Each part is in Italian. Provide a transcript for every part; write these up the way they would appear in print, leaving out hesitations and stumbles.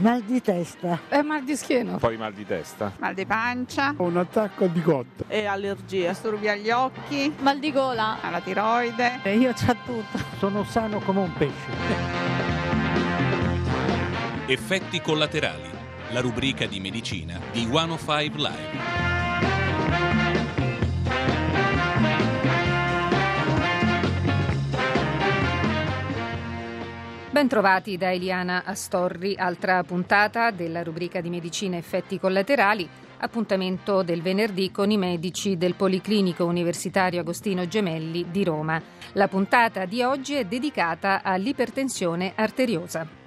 Mal di testa. Mal di schiena. Poi mal di testa. Mal di pancia. Un attacco di cotta. E allergie. Disturbi agli occhi. Mal di gola. Alla tiroide. Io c'ho tutto. Sono sano come un pesce. Effetti collaterali. La rubrica di medicina di 105 Live. Bentrovati da Eliana Astorri, altra puntata della rubrica di medicina effetti collaterali, appuntamento del venerdì con i medici del Policlinico Universitario Agostino Gemelli di Roma. La puntata di oggi è dedicata all'ipertensione arteriosa.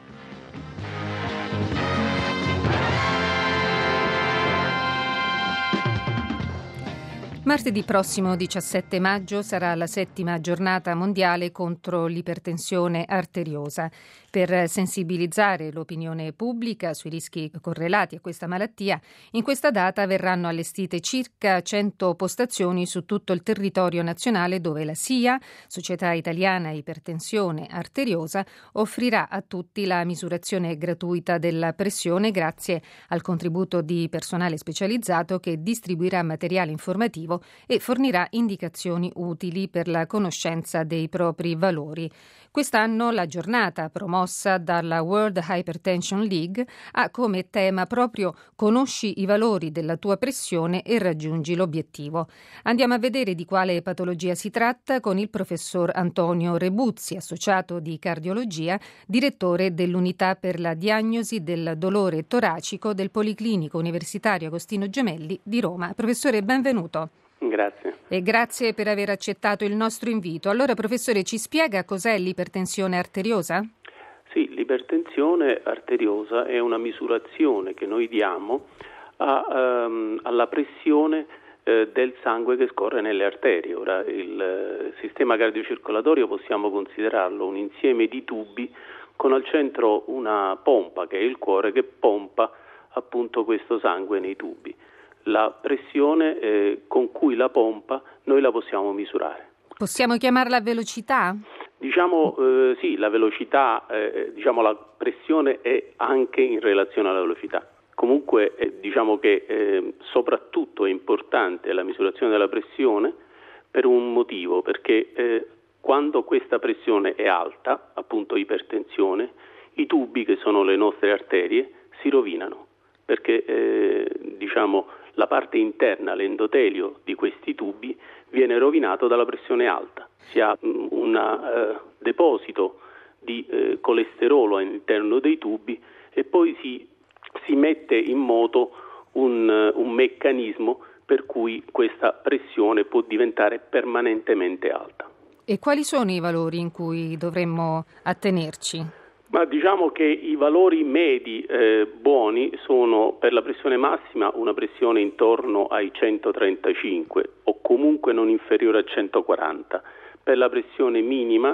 Martedì prossimo 17 maggio sarà la 7ª giornata mondiale contro l'ipertensione arteriosa. Per sensibilizzare l'opinione pubblica sui rischi correlati a questa malattia, in questa data verranno allestite circa 100 postazioni su tutto il territorio nazionale dove la SIA, Società Italiana Ipertensione Arteriosa, offrirà a tutti la misurazione gratuita della pressione grazie al contributo di personale specializzato che distribuirà materiale informativo e fornirà indicazioni utili per la conoscenza dei propri valori. Quest'anno la giornata promossa dalla World Hypertension League ha come tema proprio conosci i valori della tua pressione e raggiungi l'obiettivo. Andiamo a vedere di quale patologia si tratta con il professor Antonio Rebuzzi, associato di cardiologia, direttore dell'unità per la diagnosi del dolore toracico del Policlinico Universitario Agostino Gemelli di Roma. Professore, benvenuto. Grazie. E grazie per aver accettato il nostro invito. Allora, professore, ci spiega cos'è l'ipertensione arteriosa? Sì, l'ipertensione arteriosa è una misurazione che noi diamo alla pressione del sangue che scorre nelle arterie. Ora, il sistema cardiocircolatorio possiamo considerarlo un insieme di tubi con al centro una pompa, che è il cuore, che pompa appunto questo sangue nei tubi. La pressione con cui la pompa noi la possiamo misurare. Possiamo chiamarla velocità? Sì, la velocità, la pressione è anche in relazione alla velocità. Comunque diciamo che soprattutto è importante la misurazione della pressione per un motivo, perché quando questa pressione è alta, appunto ipertensione, i tubi che sono le nostre arterie si rovinano, perché la parte interna, l'endotelio di questi tubi, viene rovinato dalla pressione alta. Si ha un deposito di colesterolo all'interno dei tubi e poi si mette in moto un meccanismo per cui questa pressione può diventare permanentemente alta. E quali sono i valori in cui dovremmo attenerci? Ma diciamo che i valori medi buoni sono per la pressione massima una pressione intorno ai 135 o comunque non inferiore a 140, per la pressione minima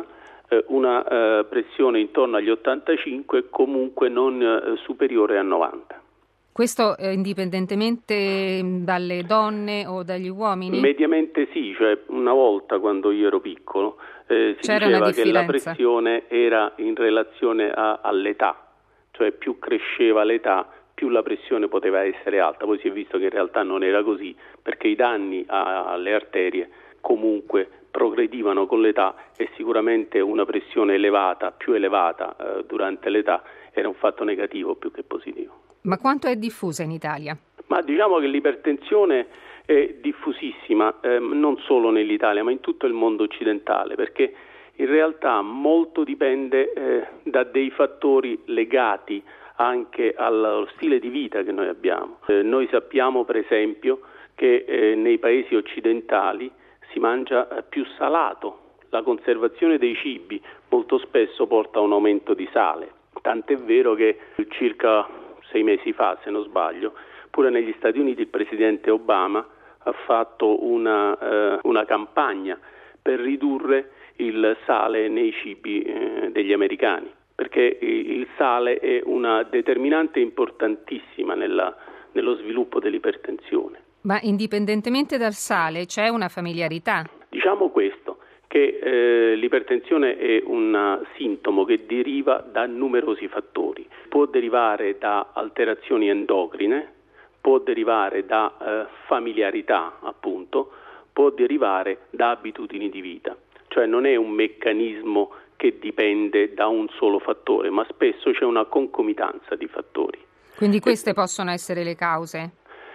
una pressione intorno agli 85 comunque non superiore a 90. Questo indipendentemente dalle donne o dagli uomini? Mediamente sì, cioè una volta quando io ero piccolo si diceva che la pressione era in relazione all'età, cioè più cresceva l'età più la pressione poteva essere alta. Poi si è visto che in realtà non era così, perché i danni alle arterie comunque progredivano con l'età e sicuramente una pressione elevata, più elevata durante l'età era un fatto negativo più che positivo. Ma quanto è diffusa in Italia? Ma diciamo che l'ipertensione è diffusissima, non solo nell'Italia, ma in tutto il mondo occidentale, perché in realtà molto dipende da dei fattori legati anche allo stile di vita che noi abbiamo. Noi sappiamo per esempio che nei paesi occidentali si mangia più salato, la conservazione dei cibi molto spesso porta a un aumento di sale, tant'è vero che circa 6 mesi fa, se non sbaglio, pure negli Stati Uniti il presidente Obama ha fatto una campagna per ridurre il sale nei cibi degli americani, perché il sale è una determinante importantissima nello sviluppo dell'ipertensione. Ma indipendentemente dal sale c'è una familiarità? Diciamo questo, che l'ipertensione è un sintomo che deriva da numerosi fattori. può derivare da alterazioni endocrine, può derivare da familiarità, appunto, può derivare da abitudini di vita. Cioè non è un meccanismo che dipende da un solo fattore, ma spesso c'è una concomitanza di fattori. Quindi queste possono essere le cause?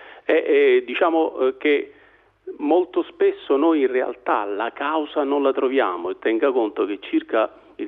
Diciamo che molto spesso noi in realtà la causa non la troviamo, e tenga conto che circa il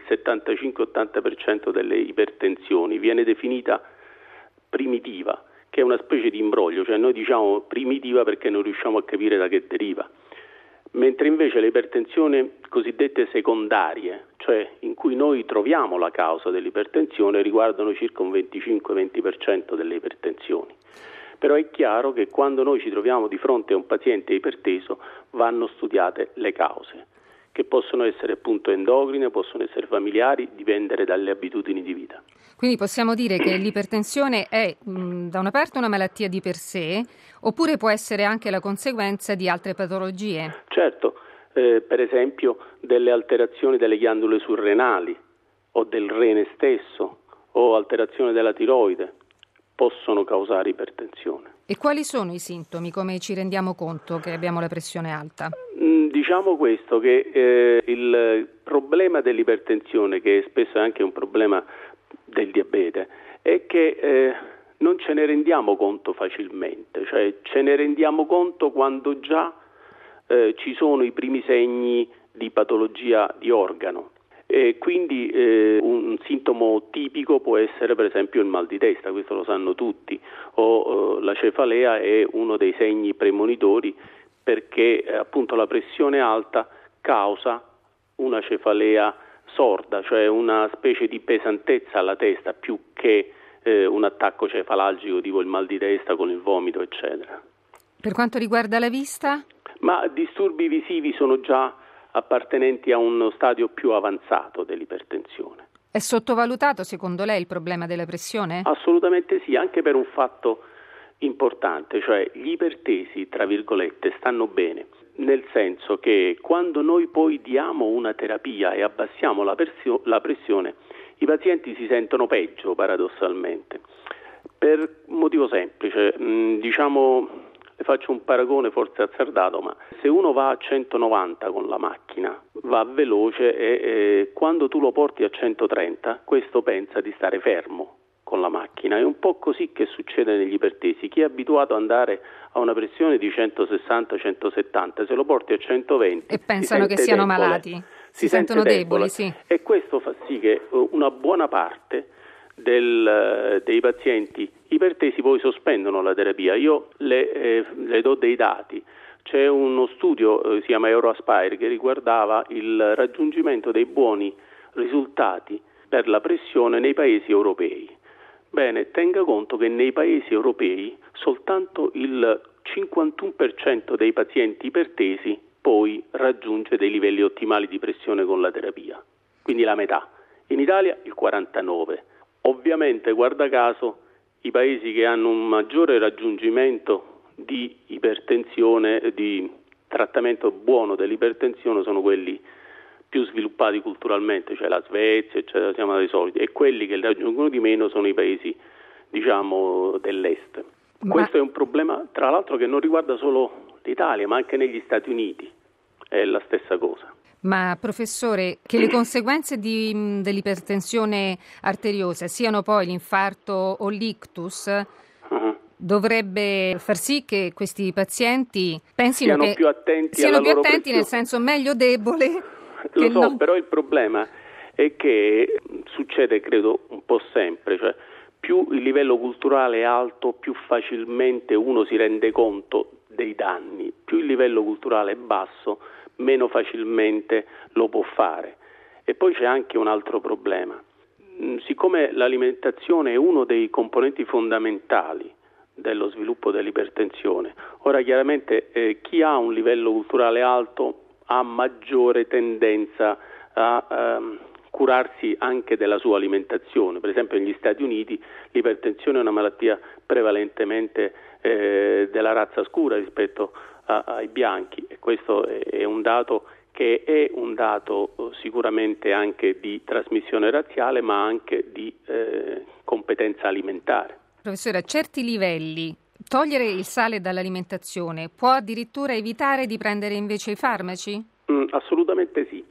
75-80% delle ipertensioni viene definita primitiva, che è una specie di imbroglio, cioè noi diciamo primitiva perché non riusciamo a capire da che deriva, mentre invece le ipertensioni cosiddette secondarie, cioè in cui noi troviamo la causa dell'ipertensione, riguardano circa un 25-20% delle ipertensioni. Però è chiaro che quando noi ci troviamo di fronte a un paziente iperteso vanno studiate le cause, che possono essere appunto endocrine, possono essere familiari, dipendere dalle abitudini di vita. Quindi possiamo dire che l'ipertensione è da una parte una malattia di per sé, oppure può essere anche la conseguenza di altre patologie? Certo, per esempio delle alterazioni delle ghiandole surrenali o del rene stesso o alterazione della tiroide possono causare ipertensione. E quali sono i sintomi? Come ci rendiamo conto che abbiamo la pressione alta? Diciamo questo, che il problema dell'ipertensione, che spesso è anche un problema del diabete, è che non ce ne rendiamo conto facilmente, cioè ce ne rendiamo conto quando già ci sono i primi segni di patologia di organo. E quindi un sintomo tipico può essere per esempio il mal di testa, questo lo sanno tutti, o la cefalea è uno dei segni premonitori, perché appunto la pressione alta causa una cefalea sorda, cioè una specie di pesantezza alla testa più che un attacco cefalalgico tipo il mal di testa con il vomito, eccetera. Per quanto riguarda la vista? Ma disturbi visivi sono già appartenenti a uno stadio più avanzato dell'ipertensione. È sottovalutato secondo lei il problema della pressione? Assolutamente sì, anche per un fatto importante, cioè gli ipertesi, tra virgolette, stanno bene, nel senso che quando noi poi diamo una terapia e abbassiamo la pressione, i pazienti si sentono peggio paradossalmente, per un motivo semplice, le faccio un paragone forse azzardato, ma se uno va a 190 con la macchina, va veloce e quando tu lo porti a 130, questo pensa di stare fermo con la macchina. È un po' così che succede negli ipertesi. Chi è abituato ad andare a una pressione di 160-170, se lo porti a 120 e pensano che siano debole, malati, si sentono deboli, sì. E questo fa sì che una buona parte dei pazienti ipertesi poi sospendono la terapia. Io le do dei dati. C'è uno studio, si chiama Euroaspire, che riguardava il raggiungimento dei buoni risultati per la pressione nei paesi europei. Bene, tenga conto che nei paesi europei soltanto il 51% dei pazienti ipertesi poi raggiunge dei livelli ottimali di pressione con la terapia, quindi la metà. In Italia il 49%. Ovviamente, guarda caso, i paesi che hanno un maggiore raggiungimento di ipertensione, di trattamento buono dell'ipertensione, sono quelli più sviluppati culturalmente, cioè la Svezia, eccetera, siamo dei soliti, e quelli che raggiungono di meno sono i paesi, dell'est. Questo è un problema, tra l'altro, che non riguarda solo l'Italia, ma anche negli Stati Uniti è la stessa cosa. Ma professore, che le conseguenze dell'ipertensione arteriosa siano poi l'infarto o l'ictus, dovrebbe far sì che questi pazienti pensino siano più attenti nel senso meglio debole. Lo so, però il problema è che succede, credo, un po' sempre, cioè più il livello culturale è alto, più facilmente uno si rende conto dei danni, più il livello culturale è basso, meno facilmente lo può fare. E poi c'è anche un altro problema. Siccome l'alimentazione è uno dei componenti fondamentali dello sviluppo dell'ipertensione, ora chiaramente chi ha un livello culturale alto ha maggiore tendenza a curarsi anche della sua alimentazione. Per esempio negli Stati Uniti l'ipertensione è una malattia prevalentemente della razza scura rispetto ai bianchi, e questo è un dato che è un dato sicuramente anche di trasmissione razziale, ma anche di competenza alimentare. Professore, a certi livelli togliere il sale dall'alimentazione può addirittura evitare di prendere invece i farmaci? Assolutamente sì.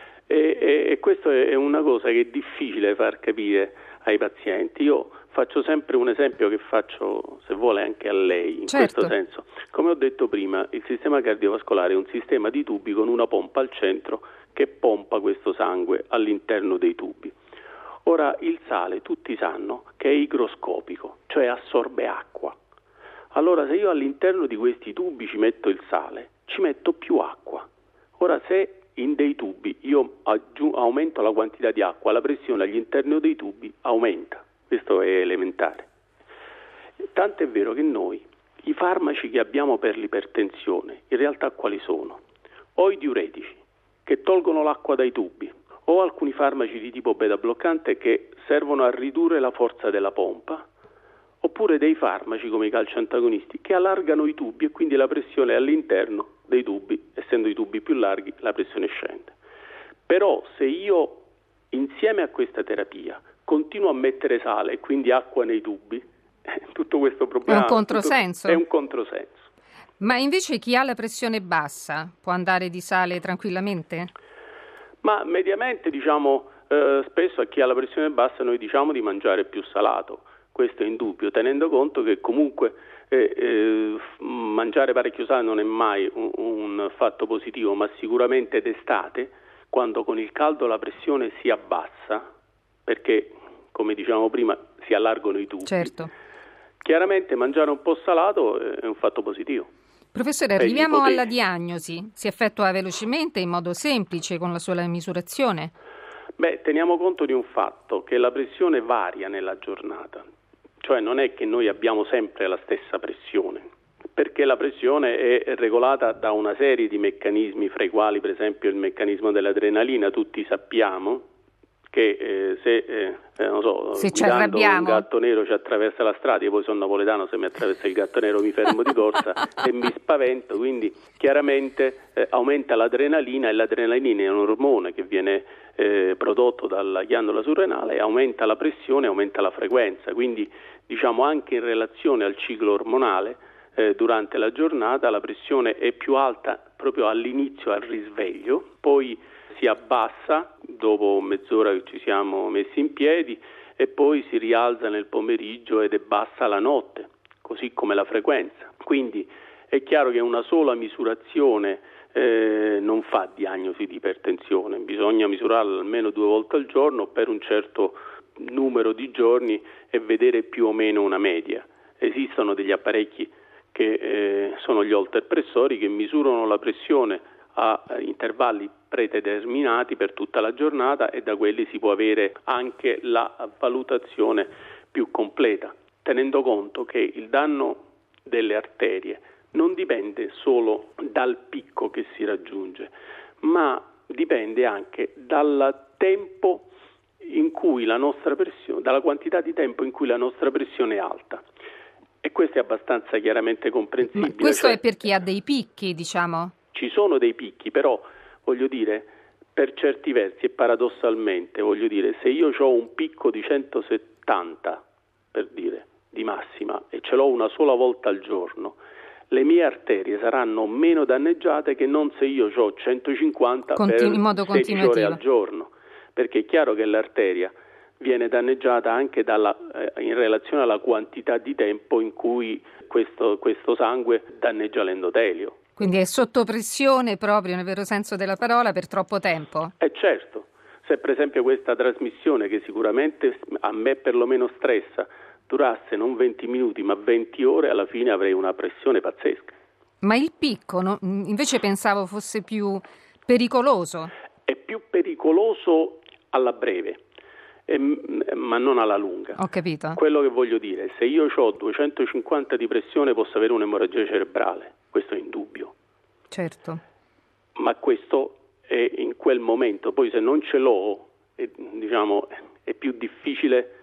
E questo è una cosa che è difficile far capire ai pazienti. Io faccio sempre un esempio che faccio, se vuole, anche a lei, in questo senso. Come ho detto prima, il sistema cardiovascolare è un sistema di tubi con una pompa al centro che pompa questo sangue all'interno dei tubi. Ora, il sale tutti sanno che è igroscopico, cioè assorbe acqua. Allora, se io all'interno di questi tubi ci metto il sale, ci metto più acqua. Ora, se in dei tubi io aumento la quantità di acqua, la pressione all'interno dei tubi aumenta. Questo è elementare. Tanto è vero che noi, i farmaci che abbiamo per l'ipertensione, in realtà quali sono? O i diuretici, che tolgono l'acqua dai tubi, o alcuni farmaci di tipo beta bloccante che servono a ridurre la forza della pompa, oppure dei farmaci come i calciantagonisti che allargano i tubi e quindi la pressione all'interno dei tubi, essendo i tubi più larghi, la pressione scende. Però se io insieme a questa terapia continuo a mettere sale e quindi acqua nei tubi, tutto questo problema è un controsenso. È un controsenso. Ma invece chi ha la pressione bassa può andare di sale tranquillamente? Ma mediamente spesso a chi ha la pressione bassa noi diciamo di mangiare più salato. Questo è indubbio, tenendo conto che comunque mangiare parecchio sale non è mai un fatto positivo, ma sicuramente d'estate, quando con il caldo la pressione si abbassa, perché come dicevamo prima si allargano i tubi, certo. Chiaramente mangiare un po' salato è un fatto positivo. Professore, arriviamo alla diagnosi. Si effettua velocemente, in modo semplice, con la sola misurazione? Teniamo conto di un fatto, che la pressione varia nella giornata. Cioè non è che noi abbiamo sempre la stessa pressione, perché la pressione è regolata da una serie di meccanismi, fra i quali per esempio il meccanismo dell'adrenalina. Tutti sappiamo che se ci guidando arrabbiamo, un gatto nero ci attraversa la strada, io poi sono napoletano, se mi attraversa il gatto nero mi fermo di corsa e mi spavento, quindi chiaramente aumenta l'adrenalina, e l'adrenalina è un ormone che viene prodotto dalla ghiandola surrenale, aumenta la pressione, aumenta la frequenza, quindi anche in relazione al ciclo ormonale durante la giornata la pressione è più alta proprio all'inizio, al risveglio, poi si abbassa dopo mezz'ora che ci siamo messi in piedi e poi si rialza nel pomeriggio ed è bassa la notte, così come la frequenza. Quindi è chiaro che una sola misurazione non fa diagnosi di ipertensione, bisogna misurarla almeno 2 volte al giorno per un certo numero di giorni e vedere più o meno una media. Esistono degli apparecchi che sono gli holter-pressori che misurano la pressione a intervalli predeterminati per tutta la giornata e da quelli si può avere anche la valutazione più completa, tenendo conto che il danno delle arterie non dipende solo dal picco che si raggiunge, ma dipende anche dal tempo in cui la nostra pressione, dalla quantità di tempo in cui la nostra pressione è alta. E questo è abbastanza chiaramente comprensibile. Ma questo è per chi ha dei picchi, diciamo? Ci sono dei picchi, però voglio dire, per certi versi e paradossalmente, se io ho un picco di 170, per dire, di massima, e ce l'ho una sola volta al giorno, le mie arterie saranno meno danneggiate che non se io ho 150 in modo 16 ore al giorno, perché è chiaro che l'arteria viene danneggiata anche in relazione alla quantità di tempo in cui questo sangue danneggia l'endotelio. Quindi è sotto pressione proprio nel vero senso della parola per troppo tempo? Certo, se per esempio questa trasmissione, che sicuramente a me perlomeno stressa, durasse non 20 minuti ma 20 ore, alla fine avrei una pressione pazzesca. Ma il picco invece pensavo fosse più pericoloso. È più pericoloso alla breve, ma non alla lunga. Ho capito. Quello che voglio dire, se io ho 250 di pressione posso avere un'emorragia cerebrale, questo è indubbio. Certo. Ma questo è in quel momento, poi se non ce l'ho, è più difficile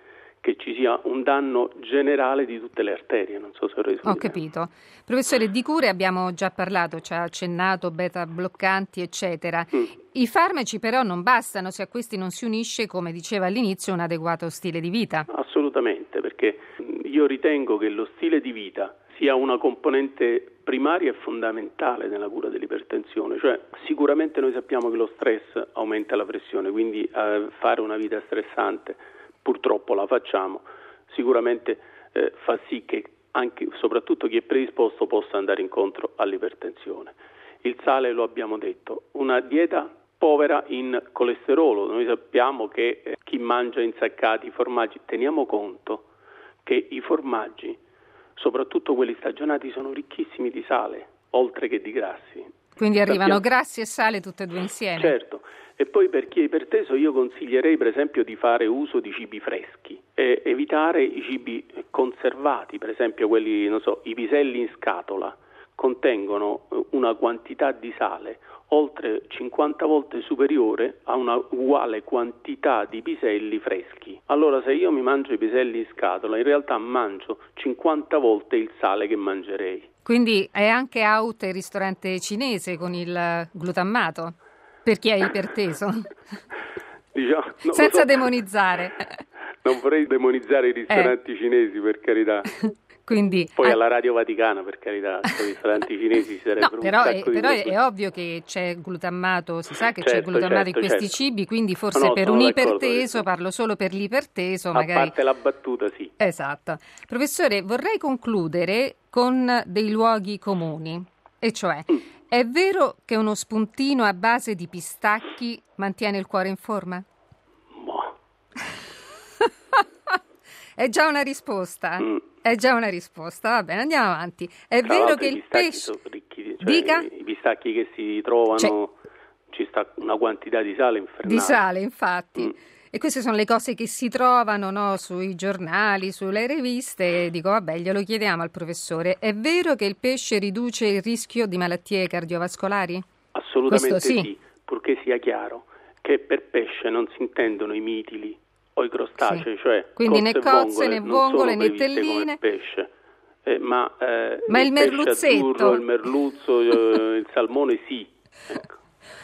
che ci sia un danno generale di tutte le arterie. Non so se ho reso Ho capito. Professore, di cure abbiamo già parlato, ci ha accennato, beta bloccanti, eccetera. I farmaci però non bastano se a questi non si unisce, come diceva all'inizio, un adeguato stile di vita. Assolutamente, perché io ritengo che lo stile di vita sia una componente primaria e fondamentale nella cura dell'ipertensione. Cioè, sicuramente noi sappiamo che lo stress aumenta la pressione, quindi fare una vita stressante, purtroppo la facciamo, sicuramente fa sì che anche, soprattutto chi è predisposto, possa andare incontro all'ipertensione. Il sale, lo abbiamo detto, una dieta povera in colesterolo. Noi sappiamo che chi mangia insaccati, formaggi, teniamo conto che i formaggi, soprattutto quelli stagionati, sono ricchissimi di sale, oltre che di grassi. Quindi arrivano grassi e sale tutte e due insieme. Certo, e poi per chi è iperteso io consiglierei per esempio di fare uso di cibi freschi e evitare i cibi conservati, per esempio quelli, i piselli in scatola contengono una quantità di sale oltre 50 volte superiore a una uguale quantità di piselli freschi. Allora se io mi mangio i piselli in scatola, in realtà mangio 50 volte il sale che mangerei. Quindi è anche out il ristorante cinese con il glutammato, per chi è iperteso? Senza demonizzare. Non vorrei demonizzare i ristoranti cinesi, per carità. Quindi, poi alla Radio Vaticana, per carità, i ristoranti cinesi sarebbero però è ovvio che c'è glutammato, si sa che c'è glutamato in questi cibi, quindi forse per un iperteso, parlo solo per l'iperteso, magari. A parte la battuta, sì. Esatto. Professore, vorrei concludere con dei luoghi comuni, e cioè, è vero che uno spuntino a base di pistacchi mantiene il cuore in forma? È già una risposta. È già una risposta. Va bene, andiamo avanti. È vero che il pesce sono ricchi, i pistacchi che si trovano, ci sta una quantità di sale infernale. Di sale, infatti. E queste sono le cose che si trovano, no, sui giornali, sulle riviste. Dico, vabbè, glielo chiediamo al professore. È vero che il pesce riduce il rischio di malattie cardiovascolari? Assolutamente sì, purché sia chiaro che per pesce non si intendono i mitili o i crostacei, cioè quindi né cozze né vongole né telline, pesce, ma il merluzzetto, azzurro, il merluzzo, il salmone sì. Ecco.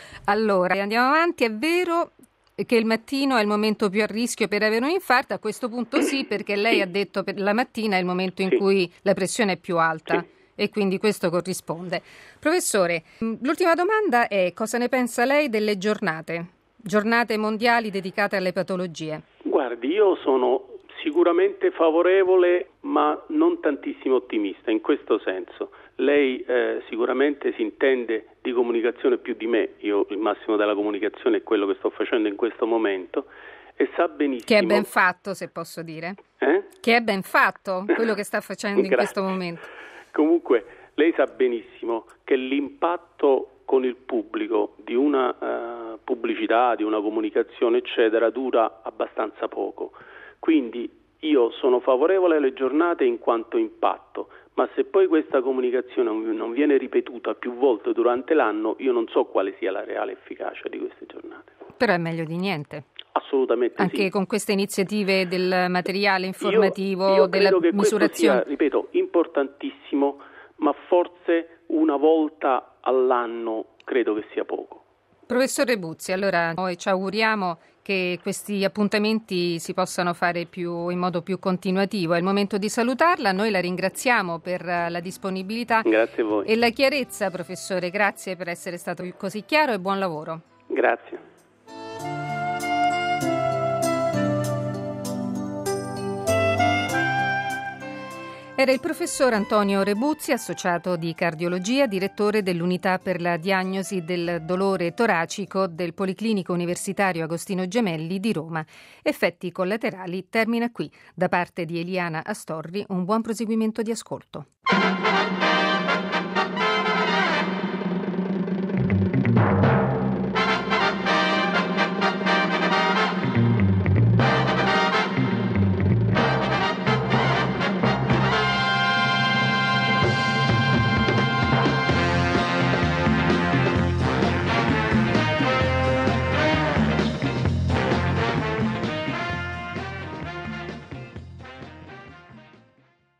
Allora andiamo avanti. È vero che il mattino è il momento più a rischio per avere un infarto? A questo punto sì, perché lei ha detto che la mattina è il momento in cui la pressione è più alta. E quindi questo corrisponde. Professore, l'ultima domanda è: cosa ne pensa lei delle giornate mondiali dedicate alle patologie? Guardi, io sono sicuramente favorevole, ma non tantissimo ottimista in questo senso. Lei sicuramente si intende di comunicazione più di me. Io il massimo della comunicazione è quello che sto facendo in questo momento e sa benissimo... Che è ben fatto, se posso dire. Che è ben fatto quello che sta facendo in questo momento. Comunque, lei sa benissimo che l'impatto con il pubblico di una pubblicità, di una comunicazione, eccetera, dura abbastanza poco. Quindi io sono favorevole alle giornate in quanto impatto, ma se poi questa comunicazione non viene ripetuta più volte durante l'anno, io non so quale sia la reale efficacia di queste giornate. Però è meglio di niente. Assolutamente anche sì. Con queste iniziative del materiale informativo, io della credo che misurazione. Questo sia, ripeto, importantissimo, ma forse una volta all'anno credo che sia poco. Professor Rebuzzi, allora noi ci auguriamo che questi appuntamenti si possano fare in modo più continuativo. È il momento di salutarla, noi la ringraziamo per la disponibilità. Grazie a voi. E la chiarezza, professore, grazie per essere stato così chiaro e buon lavoro. Grazie. Era il professor Antonio Rebuzzi, associato di cardiologia, direttore dell'unità per la diagnosi del dolore toracico del Policlinico Universitario Agostino Gemelli di Roma. Effetti collaterali termina qui. Da parte di Eliana Astorri, un buon proseguimento di ascolto.